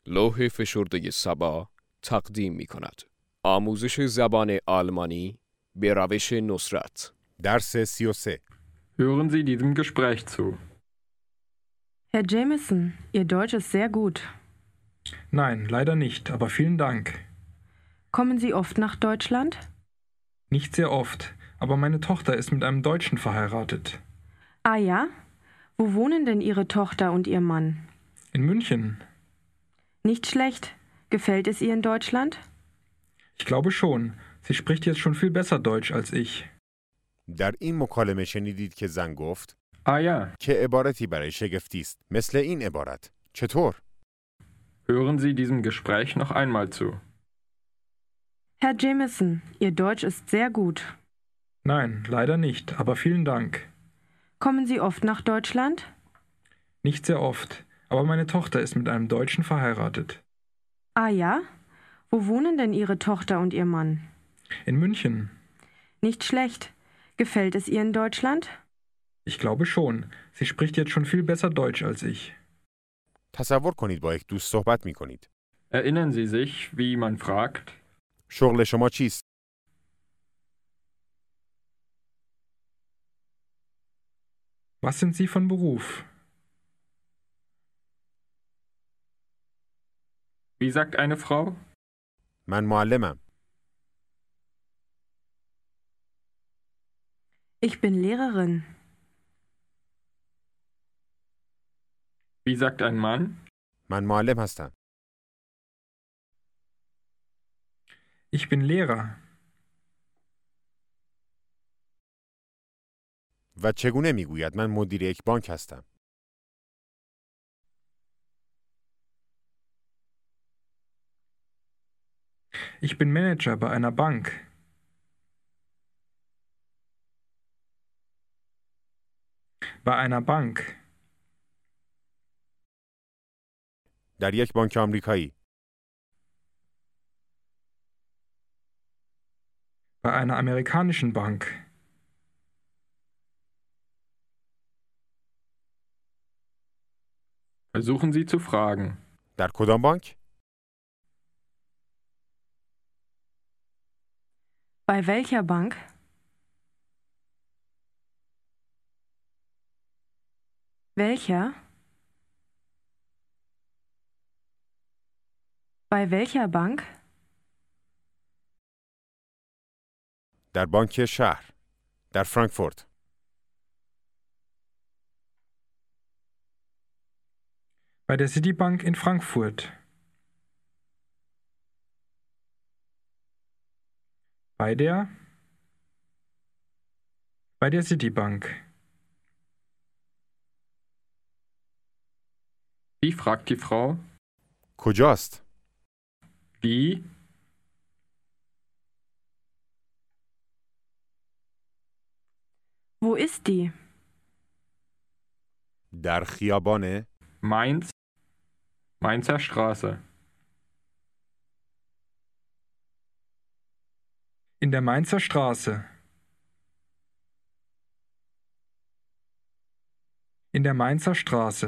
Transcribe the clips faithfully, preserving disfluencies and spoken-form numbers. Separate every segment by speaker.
Speaker 1: لوح فشرده سبا تقدیم می کند. آموزش زبان آلمانی به روش نصرت.
Speaker 2: درس سی و سه.
Speaker 3: Hören Sie diesem Gespräch zu.
Speaker 4: Herr Jameson, Ihr Deutsch ist sehr gut.
Speaker 5: Nein, leider nicht, aber vielen Dank.
Speaker 4: Kommen Sie oft nach Deutschland?
Speaker 5: Nicht sehr oft, aber meine Tochter ist mit einem Deutschen verheiratet.
Speaker 4: Ah ja? Wo wohnen denn Ihre Tochter und Ihr Mann?
Speaker 5: In München.
Speaker 4: Nicht schlecht. Gefällt es ihr in Deutschland?
Speaker 5: Ich glaube schon. Sie spricht jetzt schon viel besser Deutsch als ich.
Speaker 2: در این مکالمه شنیدید که زن گفت
Speaker 3: Ah ja,
Speaker 2: که عبارتی برای شگفتی است. مثل این عبارت. چطور؟
Speaker 3: hören Sie diesem Gespräch noch einmal zu.
Speaker 4: Herr Jameson, Ihr Deutsch ist sehr gut.
Speaker 5: Nein, leider nicht, aber vielen Dank.
Speaker 4: Kommen Sie oft nach Deutschland?
Speaker 5: Nicht sehr oft, aber meine Tochter ist mit einem Deutschen verheiratet.
Speaker 4: Ah ja? Wo wohnen denn Ihre Tochter und Ihr Mann?
Speaker 5: In München.
Speaker 4: Nicht schlecht. Gefällt es ihr in Deutschland?
Speaker 5: Ich glaube schon. Sie spricht jetzt schon viel besser Deutsch als ich.
Speaker 2: تصور کنید با یک دوست صحبت می کنید.
Speaker 3: Erinnern Sie sich, wie man fragt?
Speaker 2: شغل شما چیست؟
Speaker 5: Was sind Sie von Beruf?
Speaker 3: Wie sagt eine Frau?
Speaker 2: من معلمم.
Speaker 4: Ich bin Lehrerin.
Speaker 3: Wie sagt ein Mann?
Speaker 2: من معلم هستم.
Speaker 5: Ich bin Lehrer.
Speaker 2: و چگونه می گوید من مدیر یک بانک هستم؟
Speaker 5: Ich bin Manager bei einer Bank. Bei einer Bank.
Speaker 2: در یک بانک آمریکایی.
Speaker 5: Bei einer amerikanischen Bank.
Speaker 3: Versuchen Sie zu fragen.
Speaker 2: در کدام بانک؟
Speaker 4: Bei welcher Bank? Welcher? Bei welcher Bank?
Speaker 2: در بانک شهر. در فرانکفورت.
Speaker 5: Bei der Citibank in Frankfurt. Bei der? Bei der Citibank.
Speaker 3: Wie fragt die Frau?
Speaker 2: کجاست؟
Speaker 3: Wie?
Speaker 4: Wo ist die?
Speaker 2: در خیابان
Speaker 3: Mainz? Mainzer Straße.
Speaker 5: In der Mainzer Straße. In der Mainzer Straße.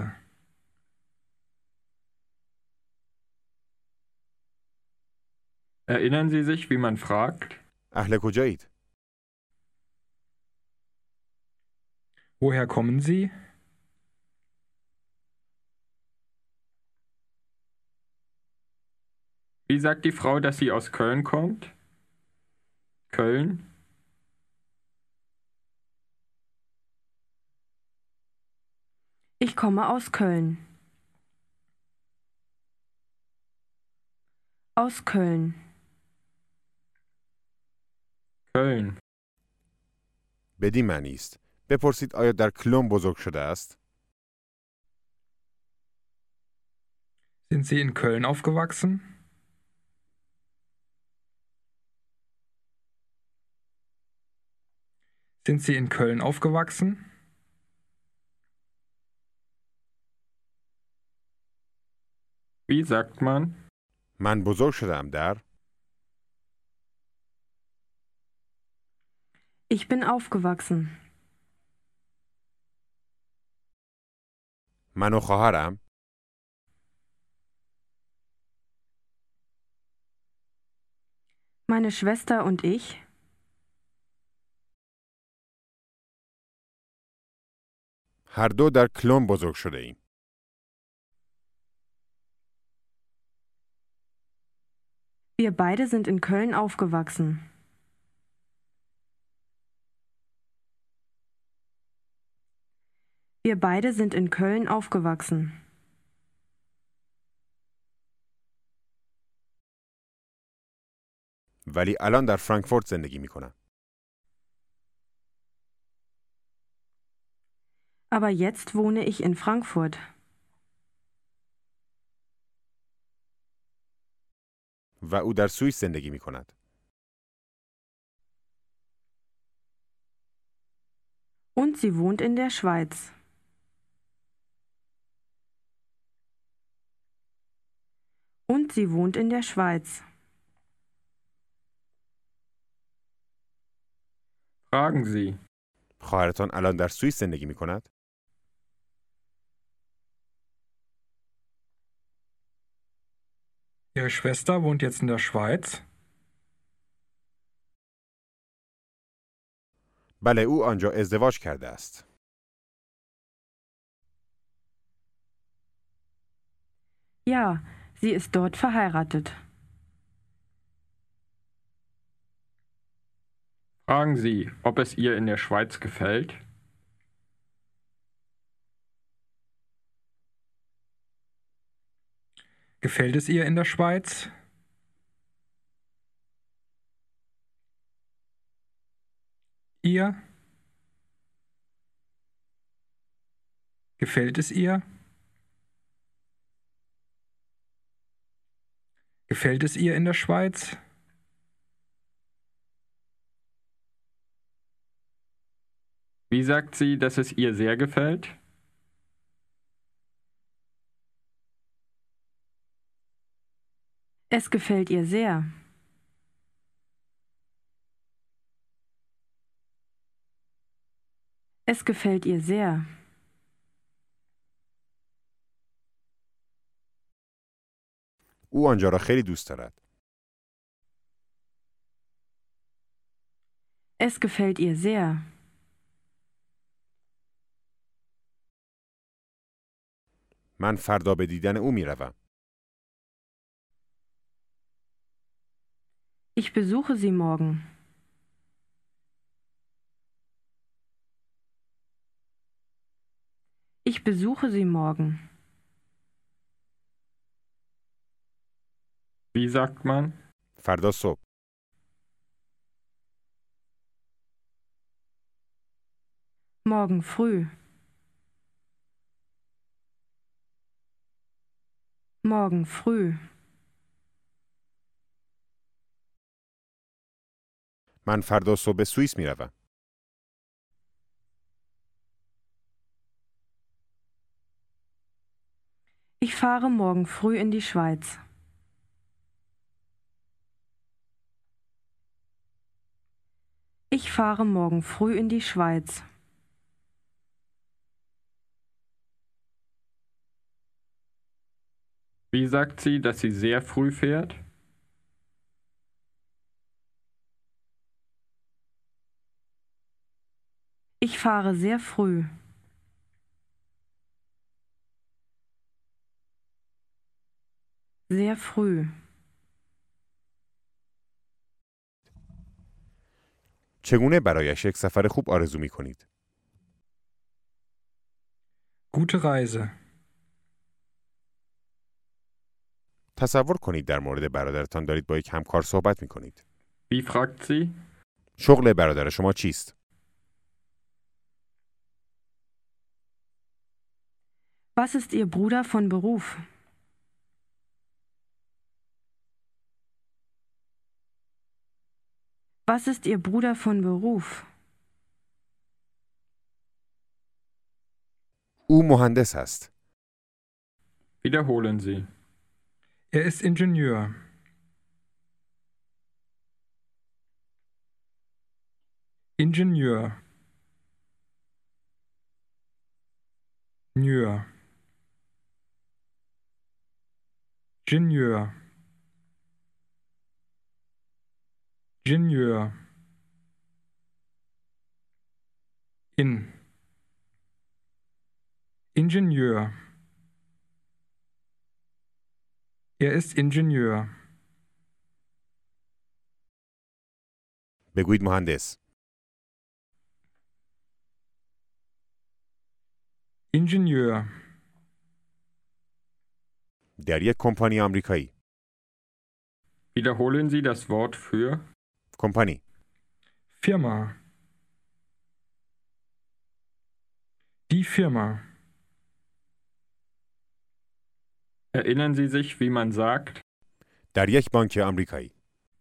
Speaker 3: Erinnern Sie sich, wie man fragt?
Speaker 2: اهل کجایید؟
Speaker 5: Woher kommen Sie?
Speaker 3: Wie sagt die Frau, dass sie aus Köln kommt? Köln?
Speaker 4: Ich komme aus Köln. Aus Köln.
Speaker 3: Köln.
Speaker 2: بدین معنی است. بپرسید آیا در کلون بزرگ شده است؟
Speaker 5: Sind Sie in Köln aufgewachsen? Sind Sie in Köln aufgewachsen?
Speaker 3: Wie sagt man?
Speaker 2: من بزرگ شدم در
Speaker 4: Ich bin aufgewachsen.
Speaker 2: من و خواهرم
Speaker 4: Meine Schwester und ich?
Speaker 2: هر دو در کلون بزرگ شده ایم.
Speaker 4: Wir beide sind in Köln aufgewachsen. Wir beide sind in Köln aufgewachsen.
Speaker 2: ولی الان در فرانکفورت زندگی می کنم.
Speaker 4: Aber jetzt wohne ich in Frankfurt.
Speaker 2: و او در سوئیس زندگی می کند.
Speaker 4: Und sie wohnt in der Schweiz. Und sie wohnt in der Schweiz.
Speaker 3: Fragen Sie.
Speaker 2: خواهرتان الان در سوئیس زندگی می کند؟
Speaker 5: Ihre Schwester wohnt jetzt in der Schweiz?
Speaker 2: بله، او آنجا ازدواج کرده است.
Speaker 4: Ja, sie ist dort verheiratet.
Speaker 3: Fragen Sie, ob es ihr in der Schweiz gefällt.
Speaker 5: Gefällt es ihr in der Schweiz? Ihr? Gefällt es ihr? Gefällt es ihr in der Schweiz?
Speaker 3: Wie sagt sie, dass es ihr sehr gefällt?
Speaker 4: Es gefällt ihr sehr. Es gefällt ihr sehr.
Speaker 2: او آنجا را خیلی دوست دارد.
Speaker 4: Es gefällt ihr sehr.
Speaker 2: من فردا به دیدن او می روم.
Speaker 4: Ich besuche sie morgen. Ich besuche sie morgen.
Speaker 3: Wie sagt man?
Speaker 2: فردا صبح.
Speaker 4: Morgen früh. Morgen früh.
Speaker 2: من فردا صبح به سوئیس می روم.
Speaker 4: Ich fahre morgen früh in die Schweiz. Ich fahre morgen früh in die Schweiz.
Speaker 3: Wie sagt sie, dass sie sehr früh fährt?
Speaker 4: Ich fahre sehr früh. Sehr früh.
Speaker 2: چگونه برایش یک سفر خوب آرزو می کنید؟
Speaker 5: Gute Reise.
Speaker 2: تصور کنید در مورد برادرتان دارید با یک همکار صحبت می کنید.
Speaker 3: Wie fragt sie?
Speaker 2: شغل برادر شما چیست؟
Speaker 4: Was ist Ihr Bruder von Beruf? Was ist Ihr Bruder von Beruf?
Speaker 2: او مهندس است.
Speaker 3: Wiederholen Sie.
Speaker 5: Er ist Ingenieur. Ingenieur. Ingenieur. Ingenieur. Ingenieur. In. Ingenieur. Er ist Ingenieur.
Speaker 2: بگویید مهندس.
Speaker 5: Ingenieur.
Speaker 2: در یک کمپانی آمریکایی.
Speaker 3: Wiederholen Sie das Wort für.
Speaker 2: کمپانی.
Speaker 5: Firma. Die Firma.
Speaker 3: Erinnern Sie sich, wie man sagt.
Speaker 2: در یک بانک آمریکایی.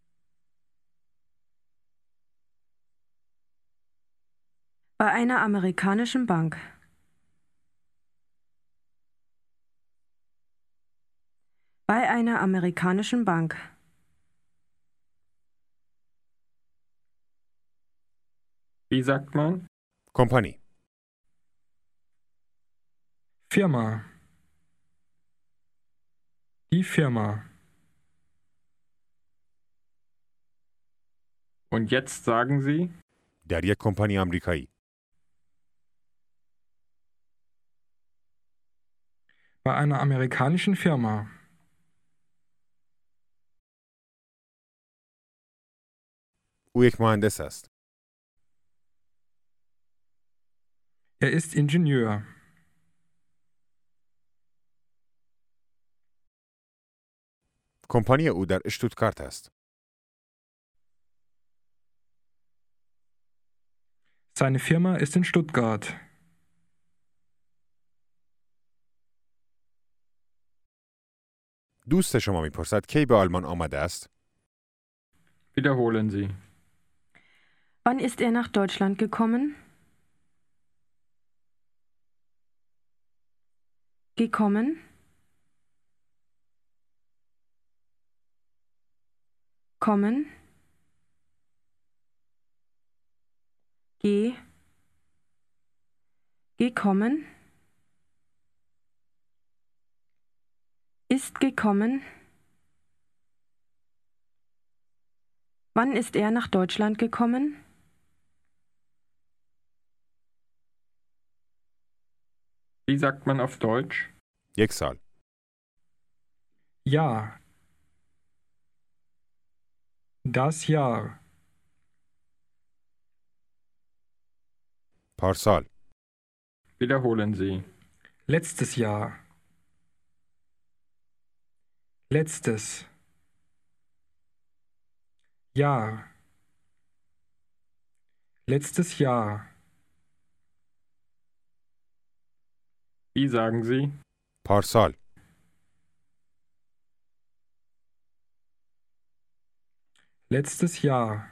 Speaker 4: Bei einer amerikanischen Bank. Bei einer amerikanischen Bank.
Speaker 3: Wie sagt man?
Speaker 2: کمپانی.
Speaker 5: Firma. Die Firma.
Speaker 3: Und jetzt sagen Sie.
Speaker 2: در یک کمپانی آمریکایی.
Speaker 5: Bei einer amerikanischen Firma.
Speaker 2: او یک مهندس است.
Speaker 5: Er ist Ingenieur.
Speaker 2: کمپانی او در اشتوتگارت است.
Speaker 5: Seine Firma ist in Stuttgart.
Speaker 2: دوست شما میپرسد کی به آلمان آمده است؟
Speaker 3: Wiederholen Sie.
Speaker 4: Wann ist er nach Deutschland gekommen? Gekommen? Kommen? Geh? Gekommen? Ist gekommen? Wann ist er nach Deutschland gekommen?
Speaker 3: Wie sagt man auf Deutsch?
Speaker 2: یک سال.
Speaker 5: Ja. Das Jahr.
Speaker 2: پارسال.
Speaker 3: Wiederholen Sie.
Speaker 5: Letztes Jahr. Letztes. Jahr. Letztes Jahr.
Speaker 3: Wie sagen Sie?
Speaker 2: پارسال.
Speaker 5: Letztes Jahr.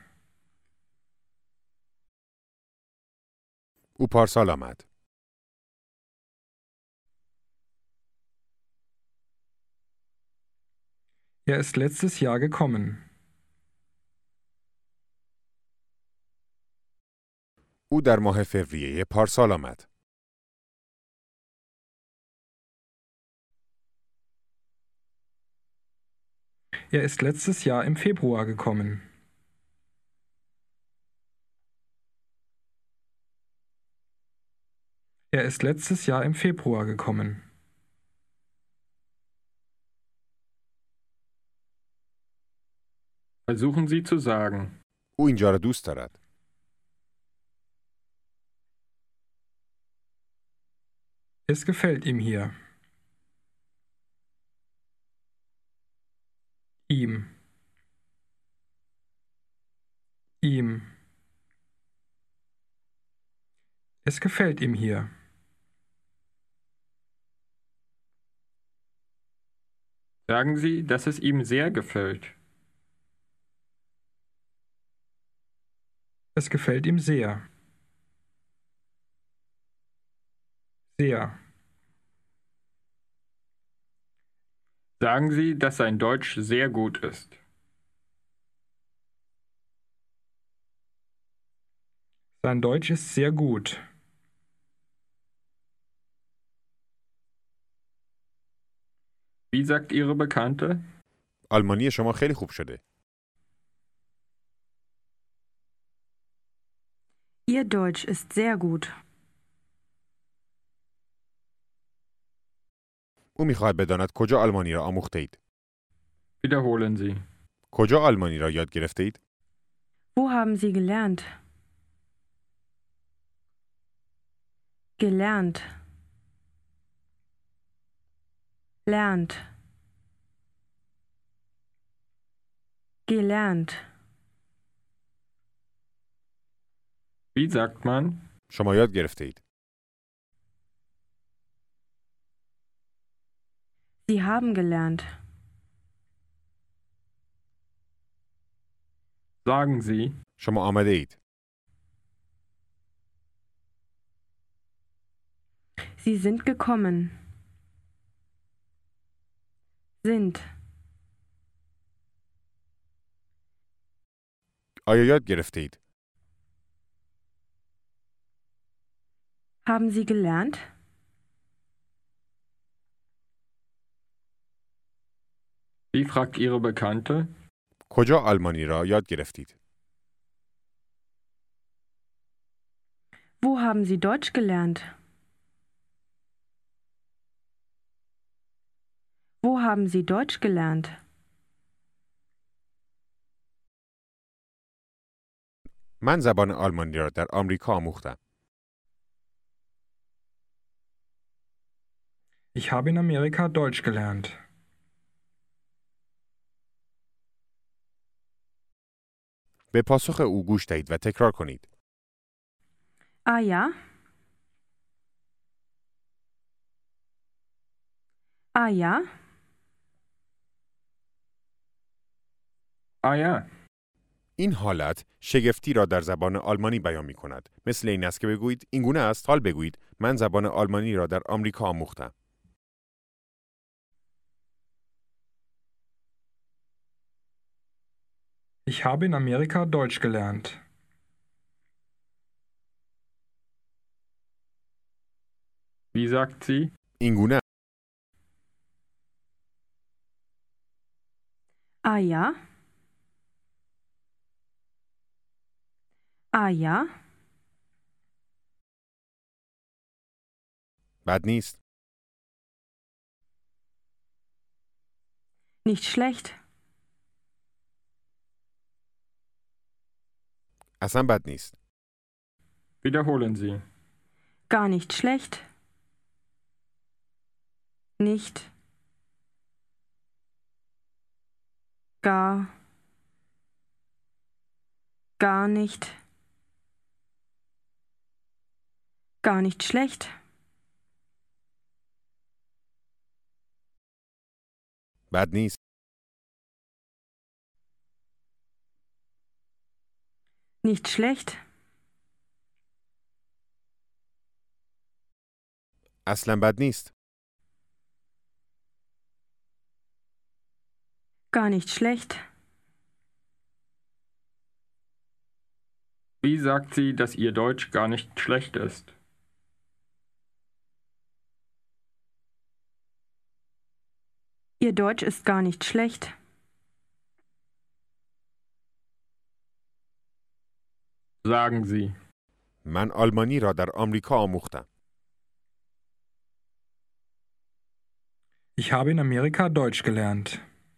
Speaker 2: او پارسال آمد.
Speaker 5: Er ist letztes Jahr gekommen.
Speaker 2: او در ماه فوریه پارسال آمد.
Speaker 5: Er ist letztes Jahr im Februar gekommen. Er ist letztes Jahr im Februar gekommen.
Speaker 3: Versuchen Sie zu sagen.
Speaker 2: او اینجا را دوست دارد.
Speaker 5: Es gefällt ihm hier. Ihm. Ihm. Es gefällt ihm hier.
Speaker 3: Sagen Sie, dass es ihm sehr gefällt.
Speaker 5: Es gefällt ihm sehr. Sehr.
Speaker 3: Sagen Sie, dass sein Deutsch sehr gut ist.
Speaker 5: Sein Deutsch ist sehr gut.
Speaker 3: Wie sagt Ihre Bekannte?
Speaker 2: آلمانی شما خیلی خوب شده.
Speaker 4: Ihr Deutsch ist sehr gut.
Speaker 2: او میخواهد بداند کجا آلمانی را آموخته اید.
Speaker 3: Wiederholen Sie.
Speaker 2: کجا آلمانی را یاد گرفته اید؟
Speaker 4: Wo haben Sie gelernt? Gelernt. Lernt. Gelernt.
Speaker 3: Wie sagt man?
Speaker 2: شما یاد گرفته اید.
Speaker 4: Sie haben gelernt.
Speaker 3: Sagen Sie.
Speaker 2: شما آمده اید.
Speaker 4: Sie sind gekommen. Sind.
Speaker 2: آیا یاد گرفته اید؟
Speaker 4: Haben Sie gelernt?
Speaker 3: Wie fragt Ihre Bekannte?
Speaker 2: کجا آلمانی را یاد گرفتید؟
Speaker 4: Wo haben Sie Deutsch gelernt? Wo haben Sie Deutsch gelernt?
Speaker 2: من زبان آلمانی را در آمریکا آموختم.
Speaker 5: Ich habe in Amerika Deutsch gelernt.
Speaker 2: به پاسخ او گوش دهید و تکرار کنید.
Speaker 4: Ah ja. Ah ja.
Speaker 3: Ah ja.
Speaker 2: این حالت شگفتی را در زبان آلمانی بیان می کند. مثل این است که بگویید این گونه است. حال بگویید من زبان آلمانی را در آمریکا آموختم.
Speaker 5: Ich habe in Amerika Deutsch gelernt.
Speaker 3: Wie sagt sie?
Speaker 2: این گونه
Speaker 4: Ah ja. Ah ja.
Speaker 2: بد نیست.
Speaker 4: Nicht schlecht.
Speaker 2: اصلا بد نیست.
Speaker 3: Wiederholen Sie.
Speaker 4: Gar nicht schlecht. Nicht. Gar. Gar nicht. Gar nicht schlecht.
Speaker 2: بد نیست.
Speaker 4: Nicht schlecht.
Speaker 2: اصلا بد نیست.
Speaker 4: Gar nicht schlecht.
Speaker 3: Wie sagt sie, dass ihr Deutsch gar nicht schlecht ist?
Speaker 4: Ihr Deutsch ist gar nicht schlecht.
Speaker 3: Sagen Sie.
Speaker 2: من آلمانی را در آمریکا آموختم.
Speaker 5: Ich habe in Amerika Deutsch gelernt.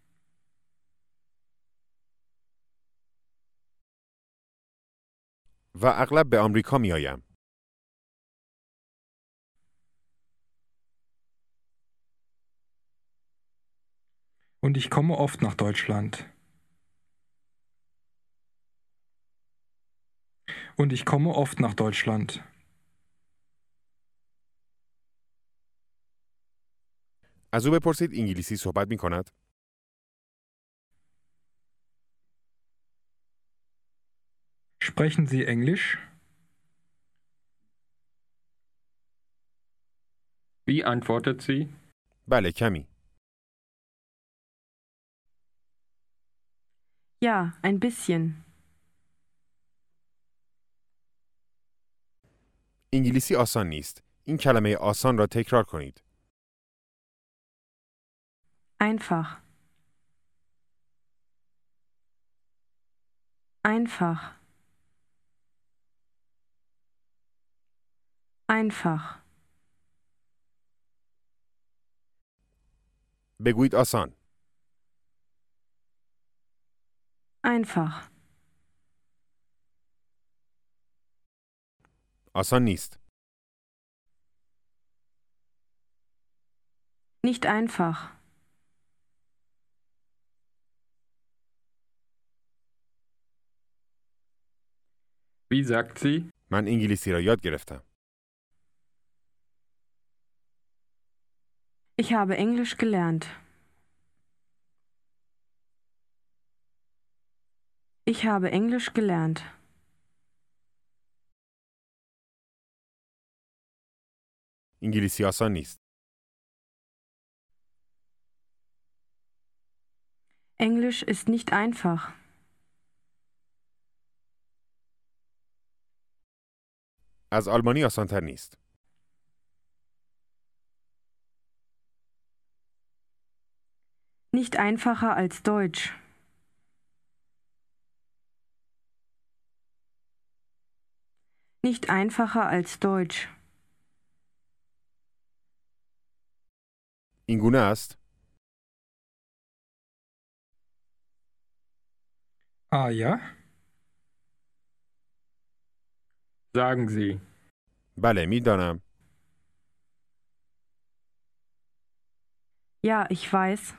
Speaker 2: و اغلب به آمریکا می آیم.
Speaker 5: Und ich komme oft nach Deutschland. Und ich komme oft nach Deutschland.
Speaker 2: از او بپرسید انگلیسی صحبت می کند؟
Speaker 5: Sprechen Sie Englisch?
Speaker 3: Wie antwortet sie?
Speaker 2: بله کمی.
Speaker 4: Ja, ein bisschen.
Speaker 2: انگلیسی آسان نیست. این کلمه آسان را تکرار کنید.
Speaker 4: Einfach. Einfach. einfach,
Speaker 2: بگویید آسان.
Speaker 4: einfach,
Speaker 2: آسان نیست.
Speaker 4: nicht einfach,
Speaker 3: Wie sagt sie?
Speaker 2: من انگلیسی را یاد گرفتم.
Speaker 4: ich habe Englisch gelernt. Ich habe Englisch gelernt.
Speaker 2: انگلیسی آسان نیست.
Speaker 4: Englisch ist nicht einfach.
Speaker 2: از آلمانی آسان‌تر نیست.
Speaker 4: Nicht einfacher als Deutsch. Nicht einfacher als Deutsch.
Speaker 2: این گونه است.
Speaker 5: Ah ja?
Speaker 3: Sagen Sie.
Speaker 2: بله میدانم.
Speaker 4: Ja, ich weiß.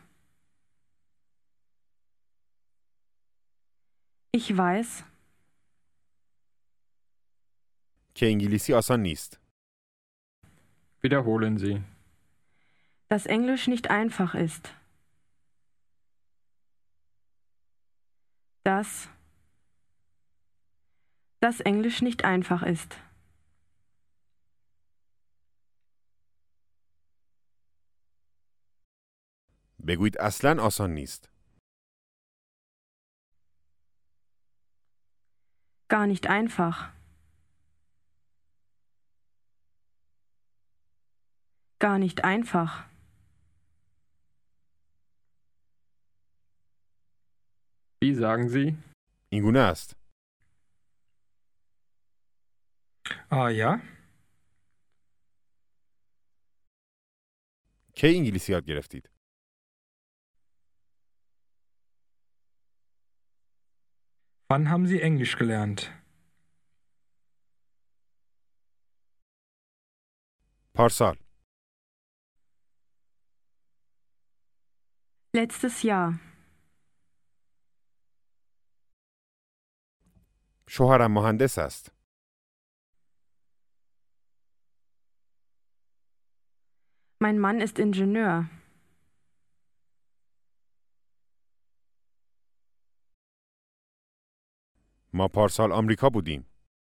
Speaker 4: Ich weiß,
Speaker 2: که انگلیسی آسان نیست.
Speaker 3: Wiederholen Sie.
Speaker 4: dass Englisch nicht einfach ist. Dass dass Englisch nicht einfach ist.
Speaker 2: بگویید اصلاً آسان نیست.
Speaker 4: Gar nicht einfach. Gar nicht einfach.
Speaker 3: Wie sagen Sie?
Speaker 2: این گونه است.
Speaker 5: Ah ja?
Speaker 2: کی انگلیسی یاد گرفتید؟
Speaker 5: Wann haben Sie Englisch gelernt?
Speaker 2: پارسال.
Speaker 4: Letztes Jahr.
Speaker 2: شوهرم مهندس است.
Speaker 4: Mein Mann ist Ingenieur.
Speaker 2: ما پارسال آمریکا بودیم.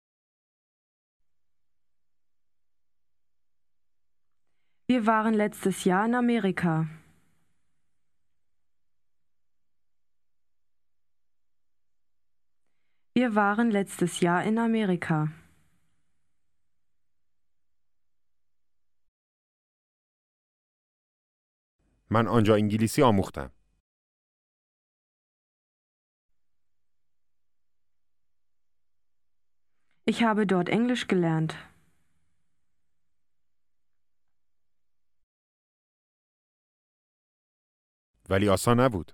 Speaker 4: Wir waren letztes Jahr in Amerika. Wir waren letztes Jahr in Amerika.
Speaker 2: من آنجا انگلیسی آموختم.
Speaker 4: Ich habe dort Englisch gelernt.
Speaker 2: ولی آسان نبود.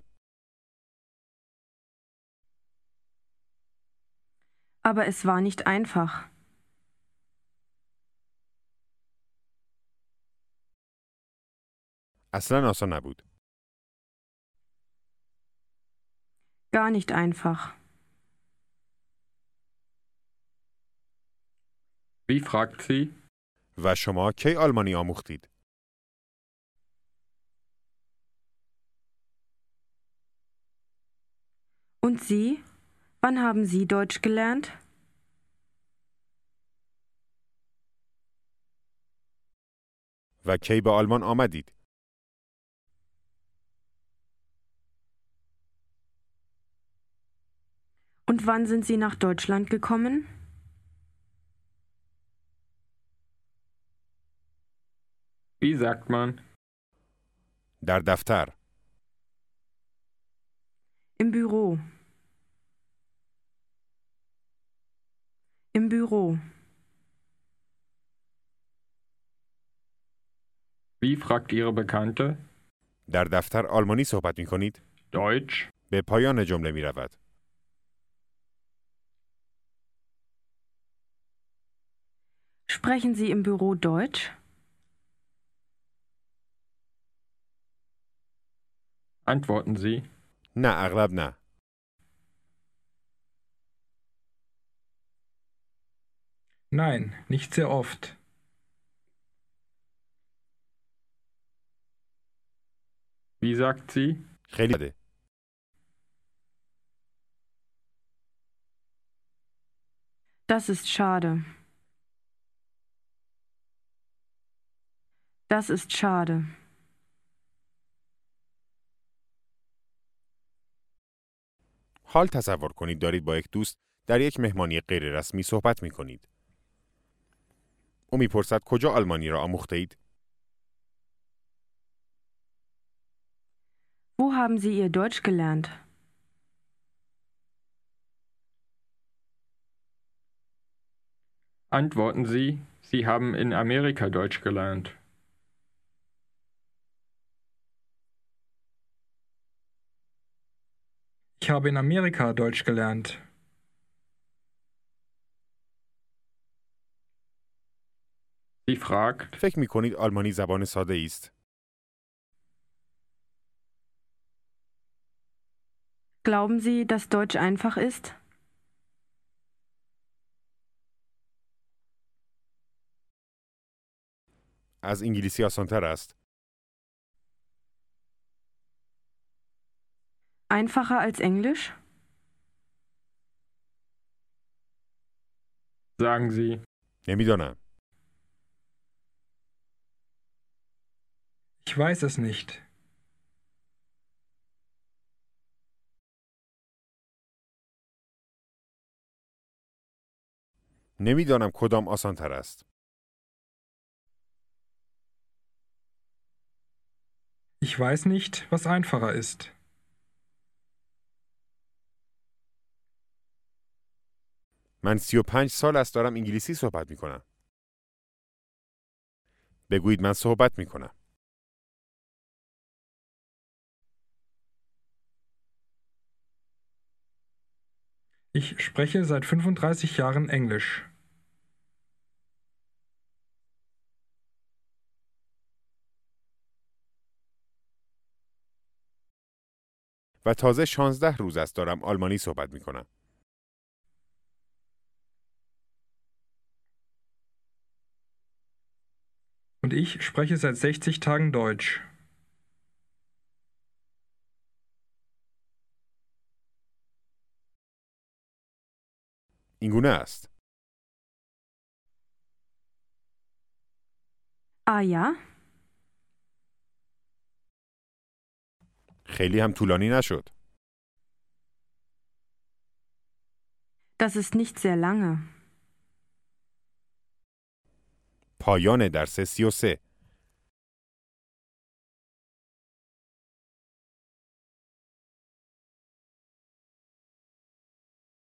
Speaker 4: Aber es war nicht einfach.
Speaker 2: اصلاً آسان نبود.
Speaker 4: Gar nicht einfach.
Speaker 3: Wie fragt sie?
Speaker 2: و شما کی آلمانی آموختید؟
Speaker 4: Und Sie? Wann haben Sie Deutsch gelernt?
Speaker 2: و کی به آلمان آمدید؟
Speaker 4: Und wann sind Sie nach Deutschland gekommen?
Speaker 3: Wie sagt man?
Speaker 2: در دفتر.
Speaker 4: Im Büro. Im Büro.
Speaker 3: fragt Ihre Bekannte.
Speaker 2: در دفتر آلمانی صحبت می کنید؟
Speaker 3: Deutsch.
Speaker 2: به پایان جمله می رود.
Speaker 4: Sprechen Sie im Büro Deutsch?
Speaker 3: Antworten Sie.
Speaker 2: نه اغلب نه.
Speaker 5: Nein, nicht sehr oft.
Speaker 3: Wie sagt sie?
Speaker 2: خیلی بده.
Speaker 4: Das ist schade. Das ist schade.
Speaker 2: حال تصور کنید دارید با یک دوست در یک مهمانی غیر رسمی صحبت می کنید. او می پرسد کجا آلمانی را آموخته اید؟
Speaker 4: Wo haben Sie Ihr Deutsch gelernt?
Speaker 3: Antworten Sie. Sie haben in Amerika Deutsch gelernt.
Speaker 5: Ich habe in Amerika Deutsch gelernt.
Speaker 3: Sie fragt.
Speaker 2: فکر می کنید آلمانی زبان ساده است؟
Speaker 4: Glauben Sie, dass Deutsch einfach ist?
Speaker 2: از انگلیسی آسان‌تر است.
Speaker 4: Einfacher als Englisch?
Speaker 3: Sagen Sie.
Speaker 2: نمیدانم.
Speaker 5: Ich weiß es nicht.
Speaker 2: نمیدانم کدام آسان‌تر است.
Speaker 5: Ich weiß nicht, was einfacher ist.
Speaker 2: من سی و پنج سال است دارم انگلیسی صحبت می کنم. بگویید من صحبت می کنم.
Speaker 5: Ich spreche seit fünfunddreißig Jahren Englisch.
Speaker 2: و تازه شانزده روز است دارم آلمانی صحبت می کنم.
Speaker 5: Und ich spreche seit sechzig Tagen Deutsch.
Speaker 2: اینگونه است.
Speaker 4: Ah ja?
Speaker 2: خیلی هم طولانی نشد.
Speaker 4: Das ist nicht sehr lange.
Speaker 2: پایان درس سی و سه